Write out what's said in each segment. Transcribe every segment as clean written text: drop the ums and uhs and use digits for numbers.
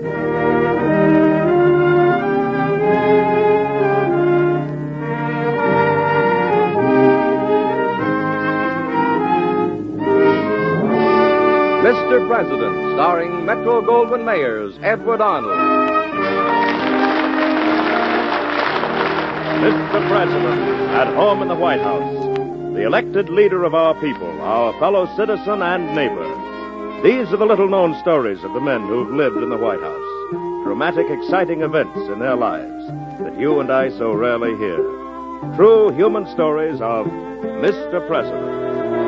Mr. President, starring Metro-Goldwyn-Mayer's Edward Arnold. Mr. President, at home in the White House, the elected leader of our people, our fellow citizen and neighbor. These are the little-known stories of the men who've lived in the White House. Dramatic, exciting events in their lives that you and I so rarely hear. True human stories of Mr. President.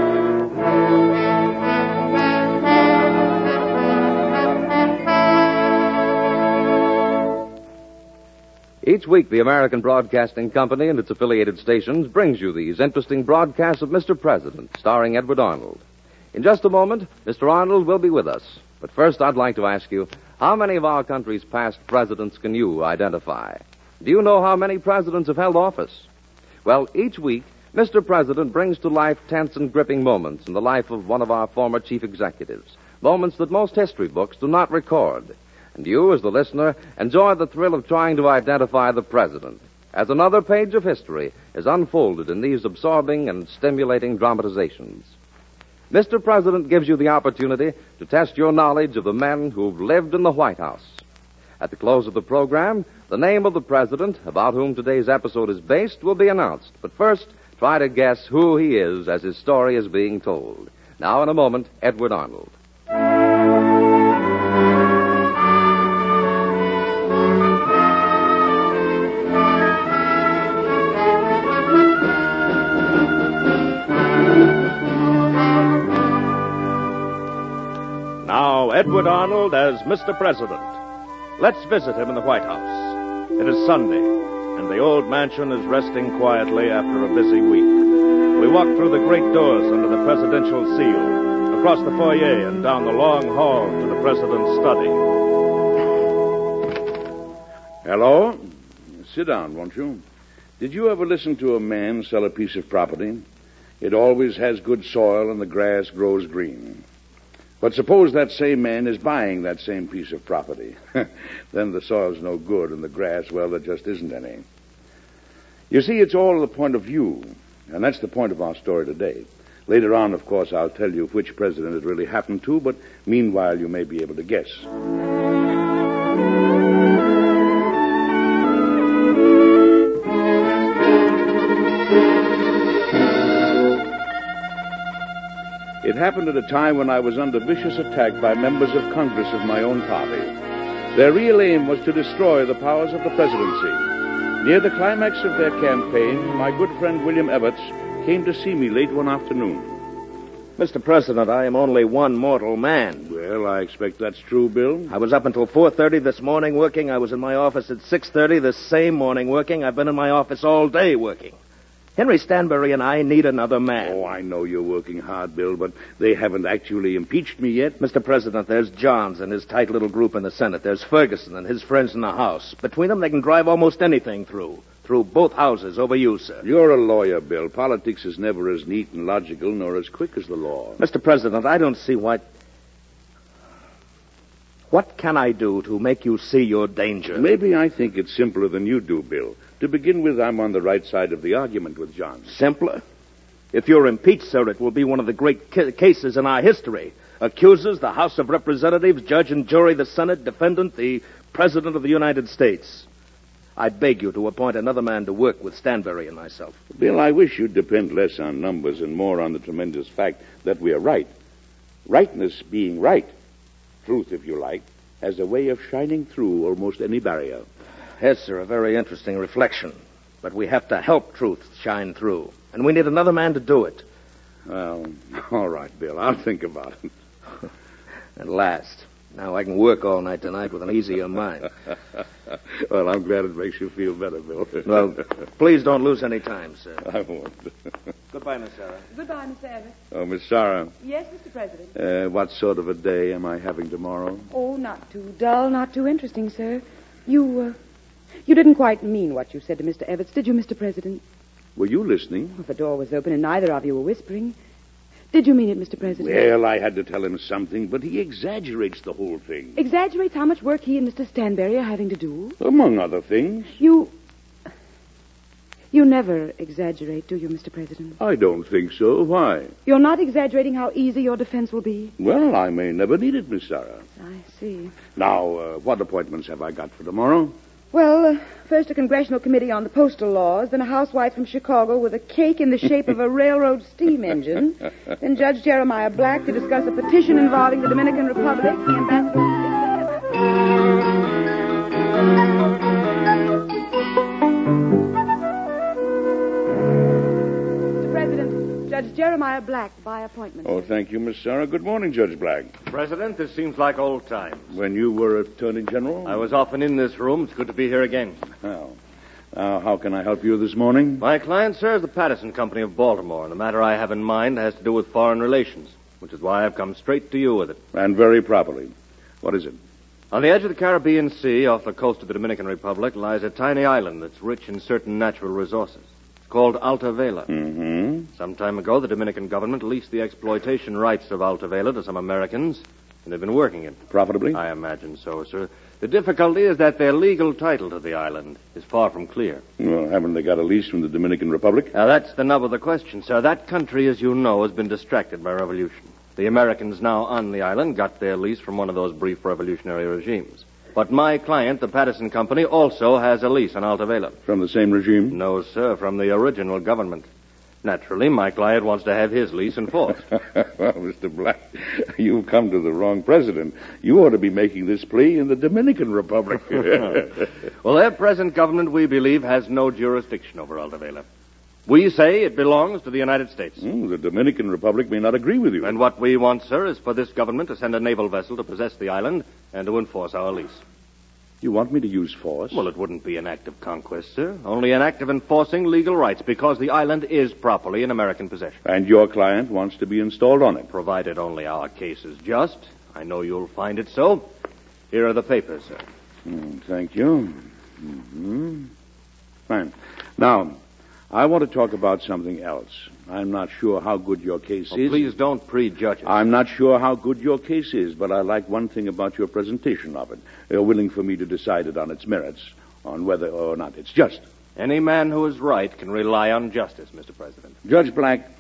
Each week, the American Broadcasting Company and its affiliated stations brings you these interesting broadcasts of Mr. President, starring Edward Arnold. In just a moment, Mr. Arnold will be with us. But first, I'd like to ask you, how many of our country's past presidents can you identify? Do you know how many presidents have held office? Well, each week, Mr. President brings to life tense and gripping moments in the life of one of our former chief executives, moments that most history books do not record. And you, as the listener, enjoy the thrill of trying to identify the president, as another page of history is unfolded in these absorbing and stimulating dramatizations. Mr. President gives you the opportunity to test your knowledge of the men who've lived in the White House. At the close of the program, the name of the president, about whom today's episode is based, will be announced. But first, try to guess who he is as his story is being told. Now, in a moment, Edward Arnold. Now, Edward Arnold as Mr. President. Let's visit him in the White House. It is Sunday, and the old mansion is resting quietly after a busy week. We walk through the great doors under the presidential seal, across the foyer and down the long hall to the president's study. Hello? Sit down, won't you? Did you ever listen to a man sell a piece of property? It always has good soil and the grass grows green. But suppose that same man is buying that same piece of property. Then the soil's no good and the grass, well, there just isn't any. You see, it's all the point of view, and that's the point of our story today. Later on, of course, I'll tell you which president it really happened to, but meanwhile you may be able to guess. It happened at a time when I was under vicious attack by members of Congress of my own party. Their real aim was to destroy the powers of the presidency. Near the climax of their campaign, my good friend William Evarts came to see me late one afternoon. Mr. President, I am only one mortal man. Well, I expect that's true, Bill. I was up until 4:30 this morning working. I was in my office at 6:30 this same morning working. I've been in my office all day working. Henry Stanbury and I need another man. Oh, I know you're working hard, Bill, but they haven't actually impeached me yet. Mr. President, there's Johns and his tight little group in the Senate. There's Ferguson and his friends in the House. Between them, they can drive almost anything through both houses over you, sir. You're a lawyer, Bill. Politics is never as neat and logical nor as quick as the law. Mr. President, I don't see why... What can I do to make you see your danger? Maybe I think it's simpler than you do, Bill. To begin with, I'm on the right side of the argument with John. Simpler? If you're impeached, sir, it will be one of the great cases in our history. Accusers, the House of Representatives, judge and jury, the Senate, defendant, the President of the United States. I beg you to appoint another man to work with Stanbury and myself. Bill, I wish you'd depend less on numbers and more on the tremendous fact that we are right. Rightness being right, truth, if you like, has a way of shining through almost any barrier. Yes, sir, a very interesting reflection. But we have to help truth shine through. And we need another man to do it. Well, all right, Bill. I'll think about it. At last. Now I can work all night tonight with an easier mind. Well, I'm glad it makes you feel better, Bill. Well, please don't lose any time, sir. I won't. Goodbye, Miss Sarah. Goodbye, Mr. Evans. Oh, Miss Sarah. Yes, Mr. President. What sort of a day am I having tomorrow? Oh, not too dull, not too interesting, sir. You didn't quite mean what you said to Mr. Evarts, did you, Mr. President? Were you listening? Well, the door was open and neither of you were whispering. Did you mean it, Mr. President? Well, I had to tell him something, but he exaggerates the whole thing. Exaggerates how much work he and Mr. Stanberry are having to do? Among other things. You never exaggerate, do you, Mr. President? I don't think so. Why? You're not exaggerating how easy your defense will be? Well, I may never need it, Miss Sarah. I see. Now, what appointments have I got for tomorrow? Well, first a congressional committee on the postal laws, then a housewife from Chicago with a cake in the shape of a railroad steam engine, then Judge Jeremiah Black to discuss a petition involving the Dominican Republic, the ambassador... Mr. President, Judge Jeremiah Black by appointment. Oh, thank you, Miss Sarah. Good morning, Judge Black. President, this seems like old times. When you were Attorney General? I was often in this room. It's good to be here again. Well, now, how can I help you this morning? My client, sir, is the Patterson Company of Baltimore, and the matter I have in mind has to do with foreign relations, which is why I've come straight to you with it. And very properly. What is it? On the edge of the Caribbean Sea, off the coast of the Dominican Republic, lies a tiny island that's rich in certain natural resources. It's called Alta Vela. Mm-hmm. Some time ago, the Dominican government leased the exploitation rights of Alta Vela to some Americans, and they've been working it. Profitably? I imagine so, sir. The difficulty is that their legal title to the island is far from clear. Well, haven't they got a lease from the Dominican Republic? Now, that's the nub of the question, sir. That country, as you know, has been distracted by revolution. The Americans now on the island got their lease from one of those brief revolutionary regimes. But my client, the Patterson Company, also has a lease on Alta Vela. From the same regime? No, sir, from the original government. Naturally, my client wants to have his lease enforced. Well, Mr. Black, you've come to the wrong president. You ought to be making this plea in the Dominican Republic. Well, their present government, we believe, has no jurisdiction over Alta Vela. We say it belongs to the United States. The Dominican Republic may not agree with you. And what we want, sir, is for this government to send a naval vessel to possess the island and to enforce our lease. You want me to use force? Well, it wouldn't be an act of conquest, sir. Only an act of enforcing legal rights, because the island is properly in American possession. And your client wants to be installed on it? Provided only our case is just. I know you'll find it so. Here are the papers, sir. Thank you. Mm-hmm. Fine. Now, I want to talk about something else. I'm not sure how good your case is. Please don't prejudge it. I'm not sure how good your case is, but I like one thing about your presentation of it. You're willing for me to decide it on its merits, on whether or not it's just. Any man who is right can rely on justice, Mr. President. Judge Black,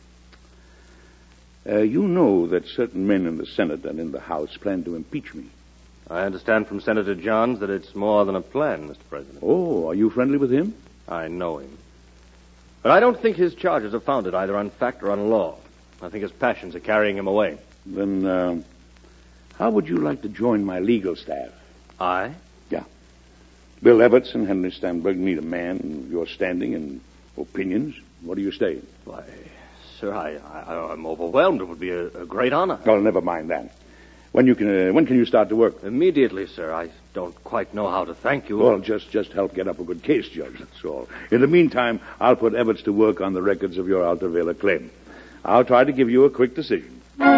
you know that certain men in the Senate and in the House plan to impeach me. I understand from Senator Johns that it's more than a plan, Mr. President. Oh, are you friendly with him? I know him. But I don't think his charges are founded either on fact or on law. I think his passions are carrying him away. Then, how would you like to join my legal staff? I? Yeah. Bill Evetts and Henry Stanberg need a man in your standing and opinions. What do you say? Why, sir, I'm overwhelmed. It would be a great honor. Oh, never mind that. When can you start to work? Immediately, sir. I don't quite know how to thank you. Well, just help get up a good case, Judge, that's all. In the meantime, I'll put Evetts to work on the records of your Alta Vela claim. I'll try to give you a quick decision.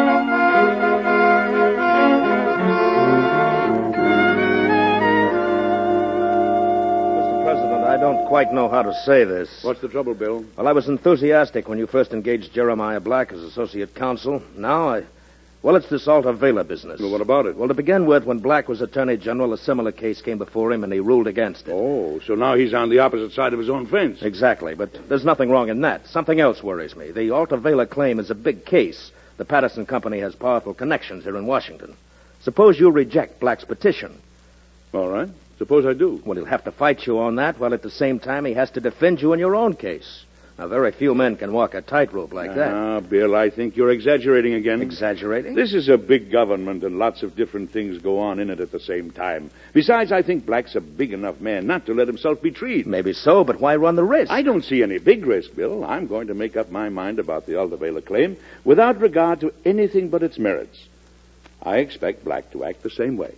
Mr. President, I don't quite know how to say this. What's the trouble, Bill? Well, I was enthusiastic when you first engaged Jeremiah Black as associate counsel. Now Well, it's this Alta Vela business. Well, what about it? Well, to begin with, when Black was Attorney General, a similar case came before him, and he ruled against it. Oh, so now he's on the opposite side of his own fence. Exactly, but there's nothing wrong in that. Something else worries me. The Alta Vela claim is a big case. The Patterson Company has powerful connections here in Washington. Suppose you reject Black's petition. All right. Suppose I do. Well, he'll have to fight you on that, while at the same time he has to defend you in your own case. Now, very few men can walk a tightrope like that. Ah, Bill, I think you're exaggerating again. Exaggerating? This is a big government, and lots of different things go on in it at the same time. Besides, I think Black's a big enough man not to let himself be treated. Maybe so, but why run the risk? I don't see any big risk, Bill. I'm going to make up my mind about the Alta Vela claim without regard to anything but its merits. I expect Black to act the same way.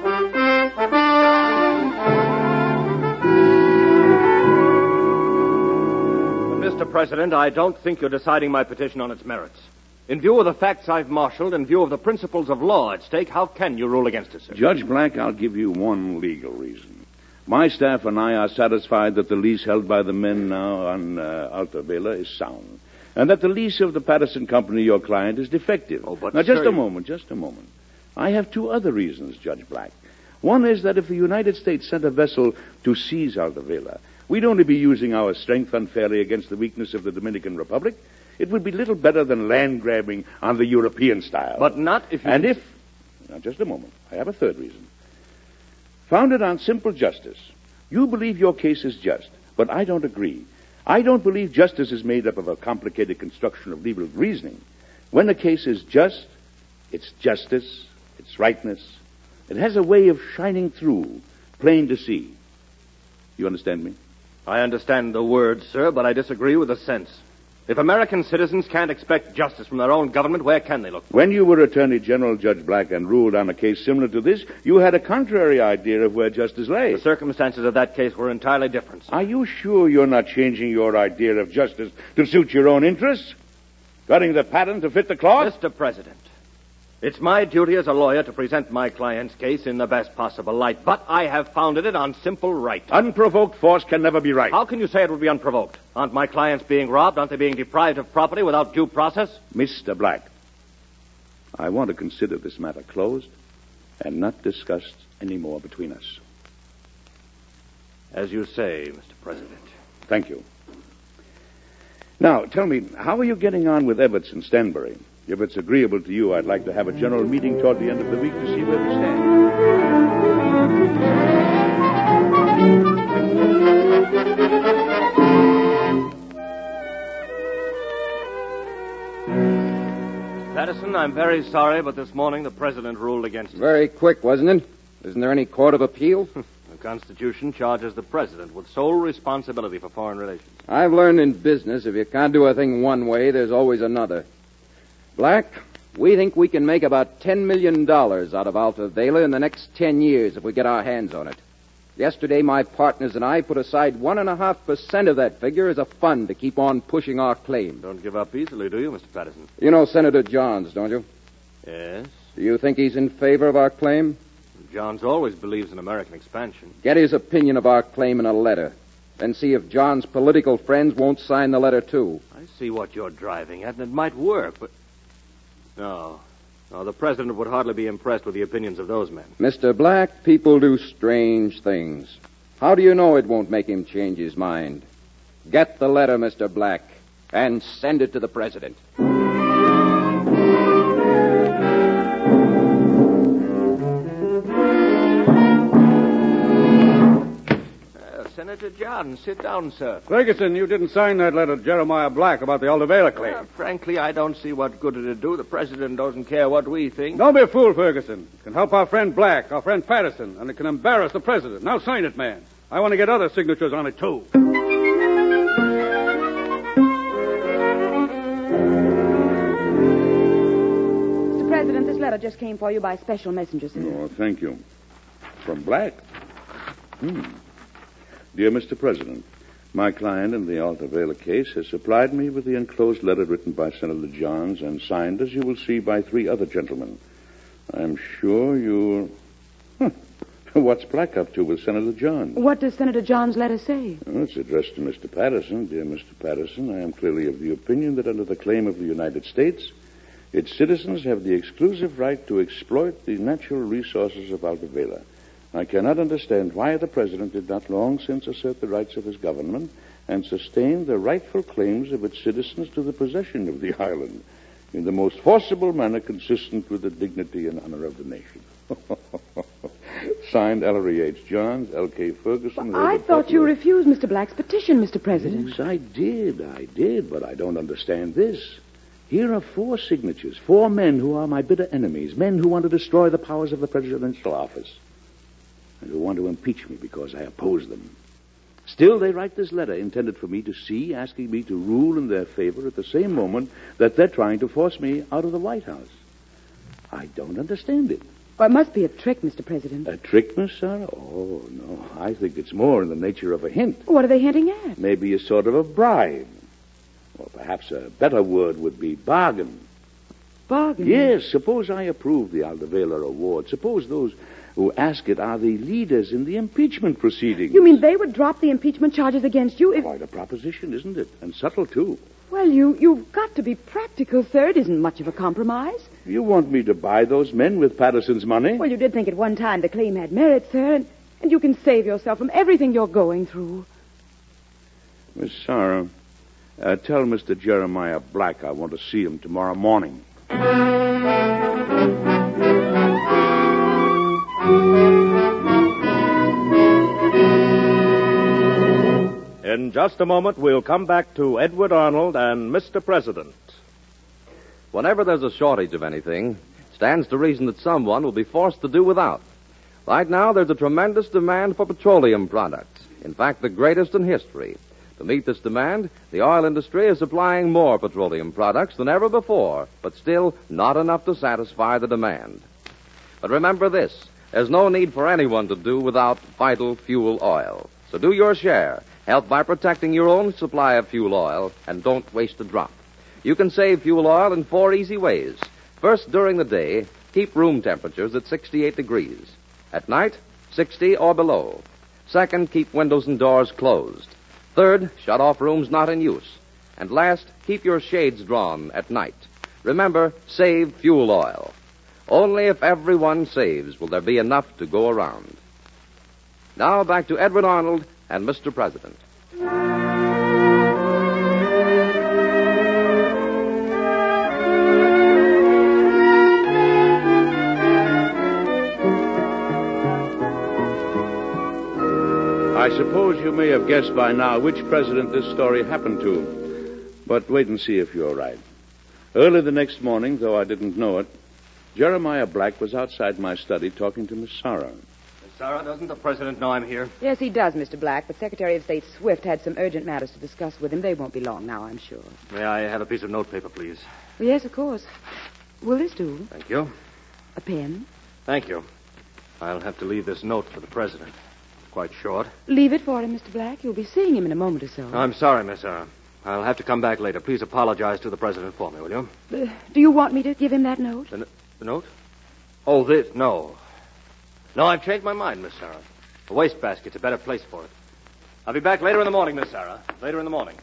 Mr. President, I don't think you're deciding my petition on its merits. In view of the facts I've marshaled, in view of the principles of law at stake, how can you rule against it, sir? Judge Black, I'll give you one legal reason. My staff and I are satisfied that the lease held by the men now on Alta Vela is sound. and that the lease of the Patterson Company, your client, is defective. Oh, but now, just sir, a moment. I have two other reasons, Judge Black. One is that if the United States sent a vessel to seize Aldavela, we'd only be using our strength unfairly against the weakness of the Dominican Republic. It would be little better than land grabbing on the European style. But not if you... And if... Now, just a moment. I have a third reason. Founded on simple justice, you believe your case is just, but I don't agree. I don't believe justice is made up of a complicated construction of legal reasoning. When a case is just, it's justice, it's rightness. It has a way of shining through, plain to see. You understand me? I understand the words, sir, but I disagree with the sense. If American citizens can't expect justice from their own government, where can they look? When you were Attorney General, Judge Black, and ruled on a case similar to this, you had a contrary idea of where justice lay. The circumstances of that case were entirely different, sir. Are you sure you're not changing your idea of justice to suit your own interests? Cutting the pattern to fit the cloth? Mr. President, it's my duty as a lawyer to present my client's case in the best possible light, but I have founded it on simple right. Unprovoked force can never be right. How can you say it would be unprovoked? Aren't my clients being robbed? Aren't they being deprived of property without due process? Mr. Black, I want to consider this matter closed and not discussed any more between us. As you say, Mr. President. Thank you. Now, tell me, how are you getting on with Evarts and Stanbury? If it's agreeable to you, I'd like to have a general meeting toward the end of the week to see where we stand. Patterson, I'm very sorry, but this morning the President ruled against us. Very quick, wasn't it? Isn't there any court of appeal? The Constitution charges the President with sole responsibility for foreign relations. I've learned in business, if you can't do a thing one way, there's always another. Black, we think we can make about $10 million out of Altavela in the next 10 years if we get our hands on it. Yesterday, my partners and I put aside 1.5% of that figure as a fund to keep on pushing our claim. Don't give up easily, do you, Mr. Patterson? You know Senator Johns, don't you? Yes. Do you think he's in favor of our claim? Johns always believes in American expansion. Get his opinion of our claim in a letter. Then see if John's political friends won't sign the letter, too. I see what you're driving at, and it might work, but... No, the President would hardly be impressed with the opinions of those men. Mr. Black, people do strange things. How do you know it won't make him change his mind? Get the letter, Mr. Black, and send it to the President. Senator John, sit down, sir. Ferguson, you didn't sign that letter to Jeremiah Black about the Aldavela claim. Frankly, I don't see what good it'd do. The President doesn't care what we think. Don't be a fool, Ferguson. It can help our friend Black, our friend Patterson, and it can embarrass the President. Now sign it, man. I want to get other signatures on it, too. Mr. President, this letter just came for you by special messenger, sir. Oh, thank you. From Black? Dear Mr. President, my client in the Altavela case has supplied me with the enclosed letter written by Senator Johns and signed, as you will see, by 3 other gentlemen. I'm sure you'll... What's Black up to with Senator Johns? What does Senator John's letter say? Well, it's addressed to Mr. Patterson. Dear Mr. Patterson, I am clearly of the opinion that under the claim of the United States, its citizens have the exclusive right to exploit the natural resources of Altavela. I cannot understand why the President did not long since assert the rights of his government and sustain the rightful claims of its citizens to the possession of the island in the most forcible manner consistent with the dignity and honor of the nation. Signed, Ellery H. Johns, L.K. Ferguson... Well, I thought you refused Mr. Black's petition, Mr. President. Yes, I did, but I don't understand this. Here are 4 signatures, 4 men who are my bitter enemies, men who want to destroy the powers of the presidential office, and who want to impeach me because I oppose them. Still, they write this letter intended for me to see, asking me to rule in their favor at the same moment that they're trying to force me out of the White House. I don't understand it. Well, it must be a trick, Mr. President. A trick, Miss Sarah? Oh, no. I think it's more in the nature of a hint. What are they hinting at? Maybe a sort of a bribe. Or perhaps a better word would be bargain. Bargain? Yes, suppose I approve the Aldavela award. Suppose those who ask it are the leaders in the impeachment proceedings. You mean they would drop the impeachment charges against you if... Quite a proposition, isn't it? And subtle, too. Well, you've got to be practical, sir. It isn't much of a compromise. You want me to buy those men with Patterson's money? Well, you did think at one time the claim had merit, sir, and you can save yourself from everything you're going through. Miss Sarah, tell Mr. Jeremiah Black I want to see him tomorrow morning. In just a moment, we'll come back to Edward Arnold and Mr. President. Whenever there's a shortage of anything, it stands to reason that someone will be forced to do without. Right now, there's a tremendous demand for petroleum products. In fact, the greatest in history. To meet this demand, the oil industry is supplying more petroleum products than ever before, but still not enough to satisfy the demand. But remember this, there's no need for anyone to do without vital fuel oil. So do your share. Help by protecting your own supply of fuel oil, and don't waste a drop. You can save fuel oil in 4 easy ways. First, during the day, keep room temperatures at 68 degrees. At night, 60 or below. Second, keep windows and doors closed. Third, shut off rooms not in use. And last, keep your shades drawn at night. Remember, save fuel oil. Only if everyone saves will there be enough to go around. Now back to Edward Arnold and Mr. President. I suppose you may have guessed by now which president this story happened to. But wait and see if you're right. Early the next morning, though I didn't know it, Jeremiah Black was outside my study talking to Miss Sarah. Miss Sarah, doesn't the president know I'm here? Yes, he does, Mr. Black, but Secretary of State Swift had some urgent matters to discuss with him. They won't be long now, I'm sure. May I have a piece of notepaper, please? Well, yes, of course. Will this do? Thank you. A pen? Thank you. I'll have to leave this note for the president. Quite short. Leave it for him, Mr. Black. You'll be seeing him in a moment or so. I'm sorry, Miss Sarah. I'll have to come back later. Please apologize to the president for me, will you? Do you want me to give him that note? The note? Oh, this? No. No, I've changed my mind, Miss Sarah. The wastebasket's a better place for it. I'll be back later in the morning, Miss Sarah. Later in the morning.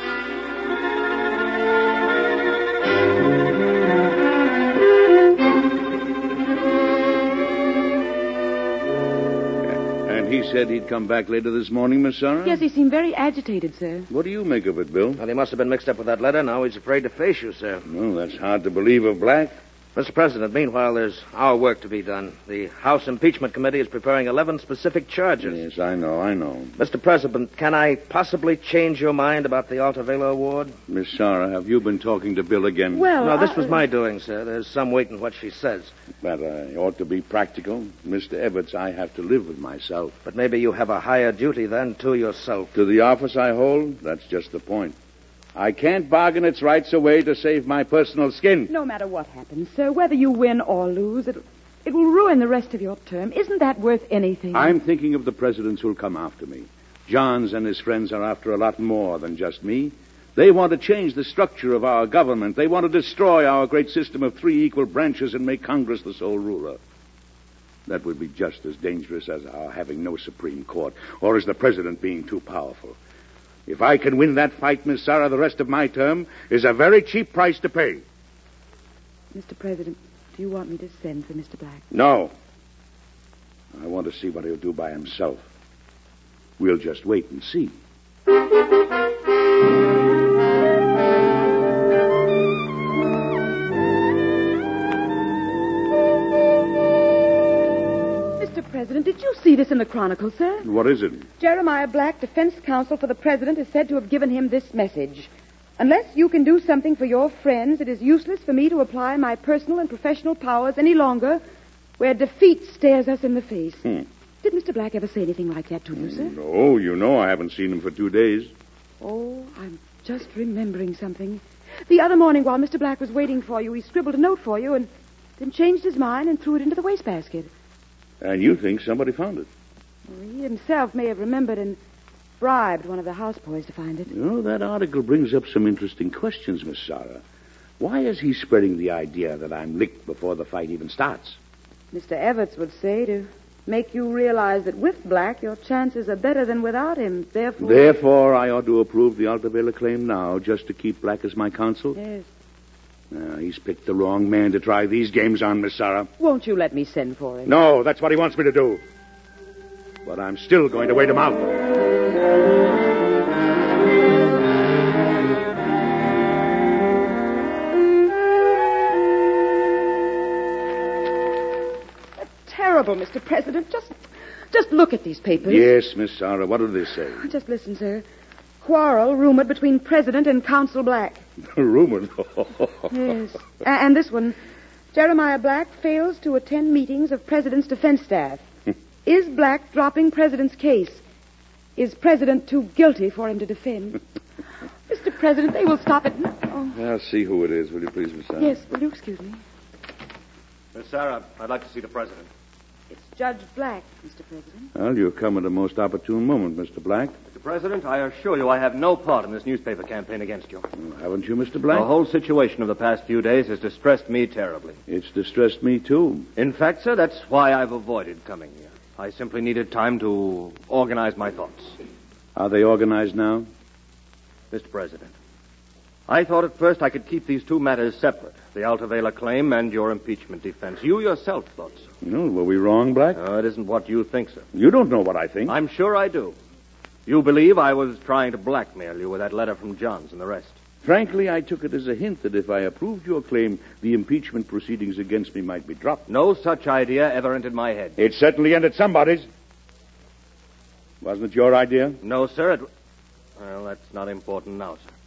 And he said he'd come back later this morning, Miss Sarah? Yes, he seemed very agitated, sir. What do you make of it, Bill? Well, he must have been mixed up with that letter. Now he's afraid to face you, sir. Well, that's hard to believe of Black. Mr. President, meanwhile, there's our work to be done. The House Impeachment Committee is preparing 11 specific charges. Yes, I know. Mr. President, can I possibly change your mind about the Alta Vela Award? Miss Sarah, have you been talking to Bill again? Well, No, this was my doing, sir. There's some weight in what she says. But I ought to be practical. Mr. Evarts, I have to live with myself. But maybe you have a higher duty than to yourself. To the office I hold, that's just the point. I can't bargain its rights away to save my personal skin. No matter what happens, sir, whether you win or lose, it will ruin the rest of your term. Isn't that worth anything? I'm thinking of the presidents who'll come after me. Johns and his friends are after a lot more than just me. They want to change the structure of our government. They want to destroy our great system of 3 equal branches and make Congress the sole ruler. That would be just as dangerous as our having no Supreme Court, or as the president being too powerful. If I can win that fight, Miss Sarah, the rest of my term is a very cheap price to pay. Mr. President, do you want me to send for Mr. Black? No. I want to see what he'll do by himself. We'll just wait and see. President, did you see this in the Chronicle, sir? What is it? Jeremiah Black, defense counsel for the president, is said to have given him this message. Unless you can do something for your friends, it is useless for me to apply my personal and professional powers any longer where defeat stares us in the face. Did Mr. Black ever say anything like that to you, sir? No, you know I haven't seen him for 2 days. Oh, I'm just remembering something. The other morning while Mr. Black was waiting for you, he scribbled a note for you and then changed his mind and threw it into the wastebasket. And you think somebody found it? Well, he himself may have remembered and bribed one of the houseboys to find it. You know, that article brings up some interesting questions, Miss Sarah. Why is he spreading the idea that I'm licked before the fight even starts? Mr. Evarts would say to make you realize that with Black, your chances are better than without him. Therefore... Therefore, I ought to approve the Alta Vela claim now, just to keep Black as my counsel? Yes. He's picked the wrong man to try these games on, Miss Sarah. Won't you let me send for him? No, that's what he wants me to do. But I'm still going to wait him out. Terrible, Mr. President. Just look at these papers. Yes, Miss Sarah. What do they say? Just listen, sir. Quarrel rumored between President and Consul Black. Rumored? Yes. And this one. Jeremiah Black fails to attend meetings of President's defense staff. Is Black dropping President's case? Is President too guilty for him to defend? Mr. President, they will stop it. Oh. I'll see who it is, will you please, Miss Sarah? Yes, will you excuse me? Miss Sarah, I'd like to see the president. It's Judge Black, Mr. President. Well, you come at a most opportune moment, Mr. Black. Mr. President, I assure you I have no part in this newspaper campaign against you. Haven't you, Mr. Black? The whole situation of the past few days has distressed me terribly. It's distressed me, too. In fact, sir, that's why I've avoided coming here. I simply needed time to organize my thoughts. Are they organized now? Mr. President, I thought at first I could keep these two matters separate, the Alta Vela claim and your impeachment defense. You yourself thought so. No, were we wrong, Black? It isn't what you think, sir. You don't know what I think. I'm sure I do. You believe I was trying to blackmail you with that letter from Johns and the rest. Frankly, I took it as a hint that if I approved your claim, the impeachment proceedings against me might be dropped. No such idea ever entered my head. It certainly entered somebody's. Wasn't it your idea? No, sir. Well, that's not important now, sir.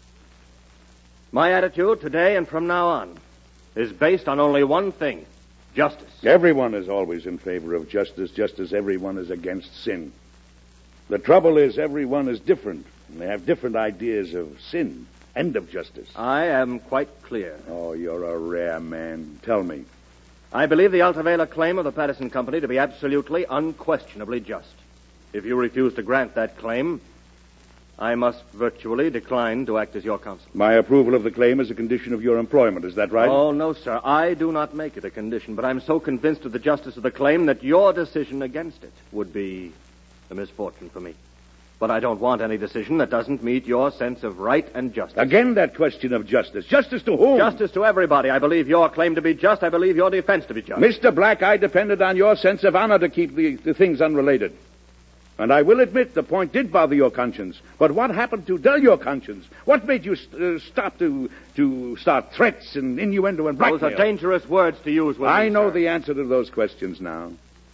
My attitude today and from now on is based on only one thing: justice. Everyone is always in favor of justice, just as everyone is against sin. The trouble is everyone is different, and they have different ideas of sin and of justice. I am quite clear. Oh, you're a rare man. Tell me. I believe the Alta Vela claim of the Patterson Company to be absolutely, unquestionably just. If you refuse to grant that claim, I must virtually decline to act as your counsel. My approval of the claim is a condition of your employment, is that right? Oh, no, sir. I do not make it a condition, but I'm so convinced of the justice of the claim that your decision against it would be a misfortune for me. But I don't want any decision that doesn't meet your sense of right and justice. Again, that question of justice. Justice to whom? Justice to everybody. I believe your claim to be just. I believe your defense to be just. Mr. Black, I depended on your sense of honor to keep the things unrelated. And I will admit the point did bother your conscience. But what happened to dull your conscience? What made you stop to start threats and innuendo and blackmail? Those are dangerous words to use with I me, know sir. the answer to those questions now.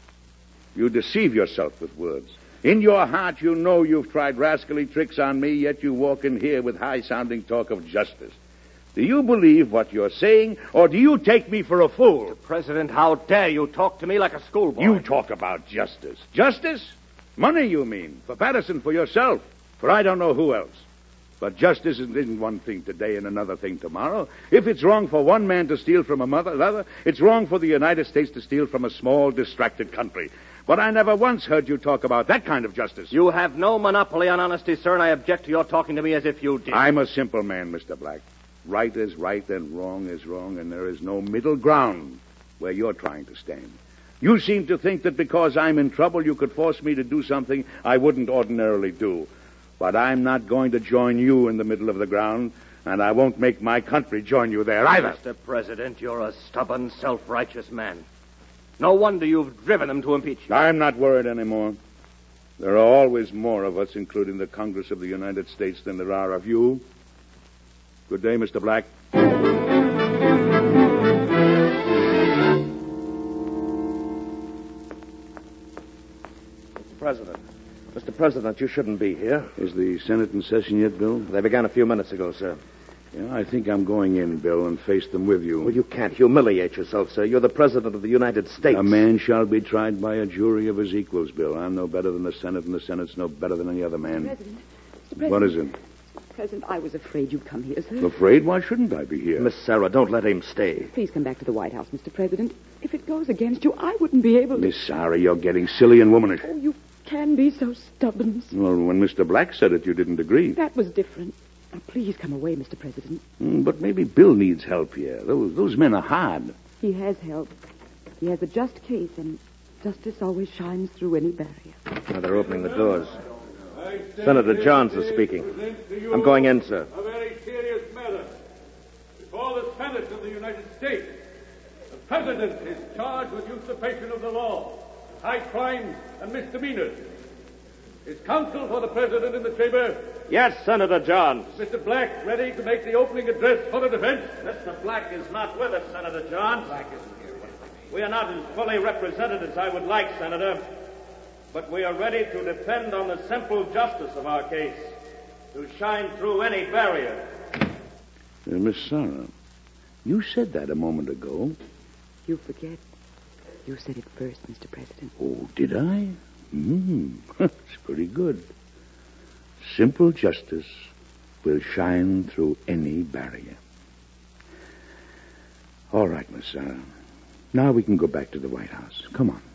You deceive yourself with words. In your heart, you know you've tried rascally tricks on me, yet you walk in here with high-sounding talk of justice. Do you believe what you're saying, or do you take me for a fool? Mr. President, how dare you talk to me like a schoolboy? You talk about justice. Justice? Money, you mean. For Patterson, for yourself. For I don't know who else. But justice isn't one thing today and another thing tomorrow. If it's wrong for one man to steal from another, it's wrong for the United States to steal from a small, distracted country. But I never once heard you talk about that kind of justice. You have no monopoly on honesty, sir, and I object to your talking to me as if you did. I'm a simple man, Mr. Black. Right is right and wrong is wrong, and there is no middle ground where you're trying to stand. You seem to think that because I'm in trouble, you could force me to do something I wouldn't ordinarily do. But I'm not going to join you in the middle of the ground, and I won't make my country join you there either. Mr. President, you're a stubborn, self-righteous man. No wonder you've driven them to impeach you. I'm not worried anymore. There are always more of us, including the Congress of the United States, than there are of you. Good day, Mr. Black. Mr. President, you shouldn't be here. Is the Senate in session yet, Bill? They began a few minutes ago, sir. Yeah, I think I'm going in, Bill, and face them with you. Well, you can't humiliate yourself, sir. You're the President of the United States. A man shall be tried by a jury of his equals, Bill. I'm no better than the Senate, and the Senate's no better than any other man. Mr. President. What is it? President, I was afraid you'd come here, sir. Afraid? Why shouldn't I be here? Miss Sarah, don't let him stay. Please come back to the White House, Mr. President. If it goes against you, I wouldn't be able to... Miss Sarah, you're getting silly and womanish. Oh, you can be so stubborn. Well, when Mr. Black said it, you didn't agree. That was different. Now, please come away, Mr. President. But maybe Bill needs help here. Those men are hard. He has help. He has a just case, and Justice always shines through any barrier. Now they're opening the doors. Senator Johns is speaking. I'm going in, sir. A very serious matter. Before the Senate of the United States, the President is charged with usurpation of the law, high crimes, and misdemeanors. Is counsel for the President in the chamber? Yes, Senator Johns. Mr. Black ready to make the opening address for the defense? Mr. Black is not with us, Senator Johns. We are not as fully represented as I would like, Senator, but we are ready to depend on the simple justice of our case, to shine through any barrier. Miss Sarah, you said that a moment ago. You forget. You said it first, Mr. President. Oh, did I? That's pretty good. Simple justice will shine through any barrier. All right, Miss Sarah. Now we can go back to the White House. Come on.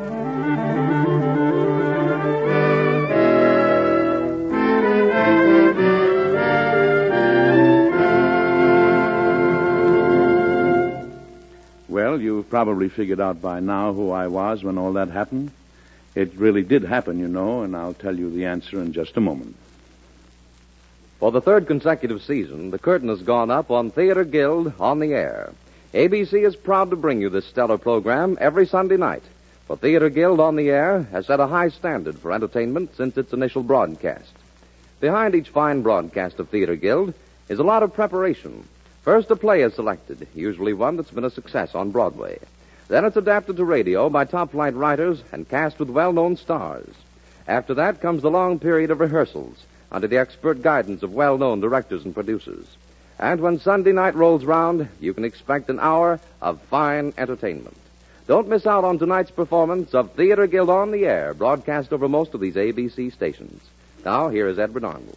Well, you've probably figured out by now who I was when all that happened. It really did happen, you know, and I'll tell you the answer in just a moment. For the third consecutive season, the curtain has gone up on Theater Guild on the Air. ABC is proud to bring you this stellar program every Sunday night. For Theater Guild on the Air has set a high standard for entertainment since its initial broadcast. Behind each fine broadcast of Theater Guild is a lot of preparation. First, a play is selected, usually one that's been a success on Broadway. Then it's adapted to radio by top-flight writers and cast with well-known stars. After that comes the long period of rehearsals under the expert guidance of well-known directors and producers. And when Sunday night rolls round, you can expect an hour of fine entertainment. Don't miss out on tonight's performance of Theater Guild on the Air, broadcast over most of these ABC stations. Now, here is Edward Arnold.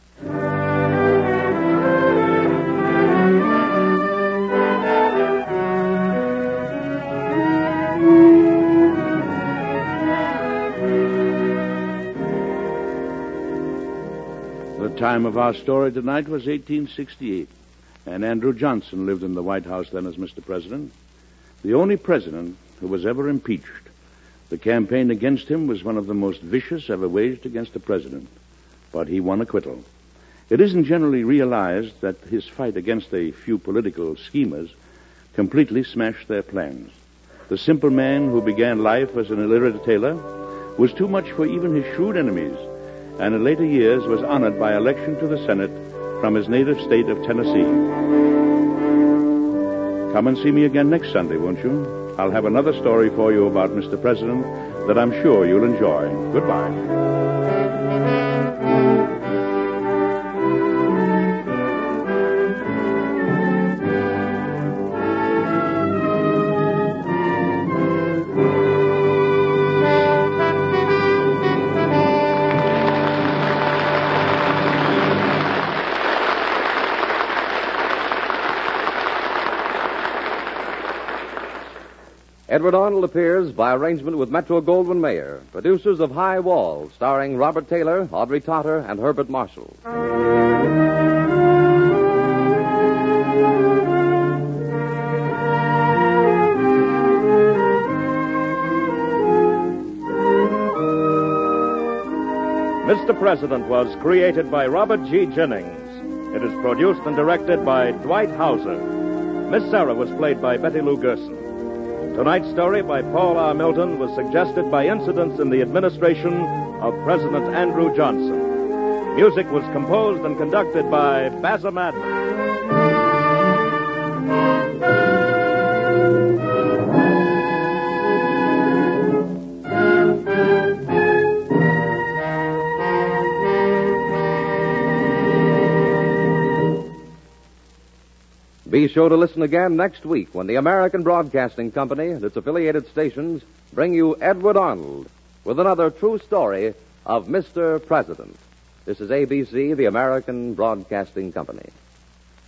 The time of our story tonight was 1868, and Andrew Johnson lived in the White House then as Mr. President, the only president who was ever impeached. The campaign against him was one of the most vicious ever waged against a president, but he won acquittal. It isn't generally realized that his fight against a few political schemers completely smashed their plans. The simple man who began life as an illiterate tailor was too much for even his shrewd enemies, and in later years was honored by election to the Senate from his native state of Tennessee. Come and see me again next Sunday, won't you? I'll have another story for you about Mr. President that I'm sure you'll enjoy. Goodbye. Edward Arnold appears by arrangement with Metro-Goldwyn-Mayer, producers of High Wall, starring Robert Taylor, Audrey Totter, and Herbert Marshall. Mr. President was created by Robert G. Jennings. It is produced and directed by Dwight Hauser. Miss Sarah was played by Betty Lou Gerson. Tonight's story by Paul R. Milton was suggested by incidents in the administration of President Andrew Johnson. Music was composed and conducted by Basil Madden. Be sure to listen again next week when the American Broadcasting Company and its affiliated stations bring you Edward Arnold with another true story of Mr. President. This is ABC, the American Broadcasting Company.